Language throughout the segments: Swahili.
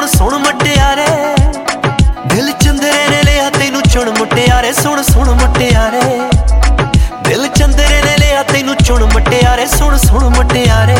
सुन सुन मुटियारे दिल चंदरे ने लिया तेनू चुन मुटियारे सुन सुन मुटियारे दिल चंदरे ने लिया तेनू चुन मुटियारे सुन सुन मुटियारे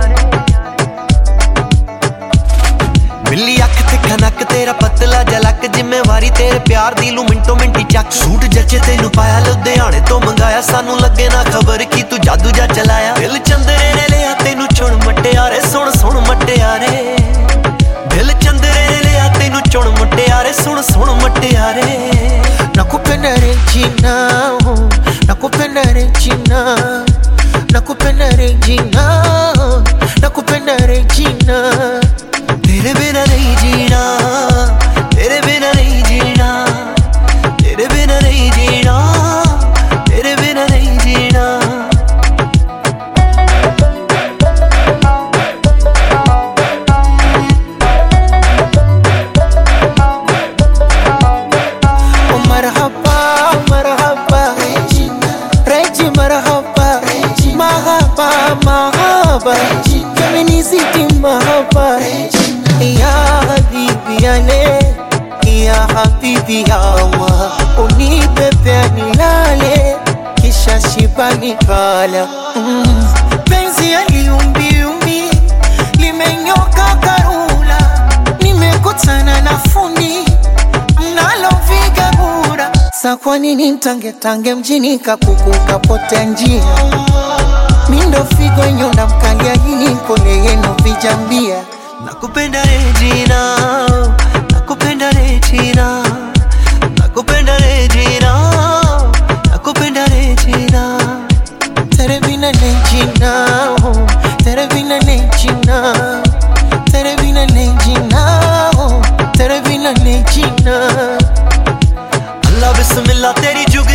बिल्ली अख ते खनक तेरा पतला जलक जिम्मेवारी तेरे प्यार दी लू मिंटो मिंटी चक सूट जचे तेनू पाया लुधियाने तो मंगाया सानू लगे ना खबर की तू जादू जा चलाया दिल चंदरे ने लिया तेनू चुन मुटियारे सुन सुन मुटियारे दिल चंदरे ने लिया तेनू चुन मुटियारे सुन सुन मुटियारे nakupenda Regina nakupenda Regina nakupenda Regina nakupenda Regina तेरे बिना नहीं जीना तेरे बिना नहीं जीना तेरे बिना नहीं जीना तेरे बिना नहीं जीना oh marhaba marhaba Regina Regi marhaba marhaba marhaba feminiziti marhaba ya habibi yale ya habibi yawa unipepe nilale kisha shibani kala penzi aliumbiumbi limenyoka karula nimekutana na fundi mnaloviga bura sa kwa nini mtange mjini kakuku kapotea njia mindo figo nyonda mkalia hili pole yenu vijambia nakupenda Regina nakupenda Regina nakupenda Regina nakupenda Regina tere bina Regina tere bina Regina tere bina Regina tere bina Regina अल्लाह बिस्मिल्लाह तेरी जुग